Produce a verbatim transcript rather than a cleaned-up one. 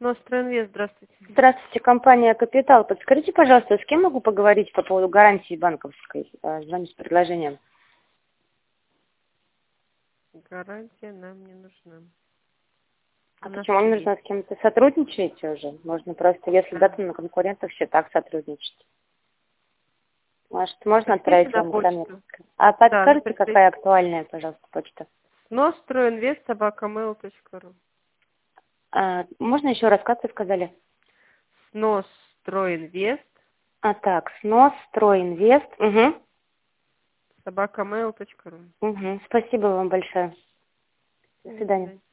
Сносстройинвест, здравствуйте. Здравствуйте, компания «Капитал». Подскажите, пожалуйста, с кем могу поговорить по поводу гарантии банковской? Э, Звоню с предложением. Гарантия нам не нужна. А У нас почему не всё нужно есть. с кем-то сотрудничаете уже? Можно просто, если да, то на конкурентов все так сотрудничать. Может, можно Пришлите отправить на вам смс? почту. А Да, ну подскажете, пришлите. какая актуальная, пожалуйста, почта? Сносстройинвест собака мэйл точка ру. А, можно еще раз, как вы сказали? Сносстройинвест А так, снос, стройинвест. Угу. собака мэйл точка ру. Угу. Спасибо вам большое. До До свидания. свидания.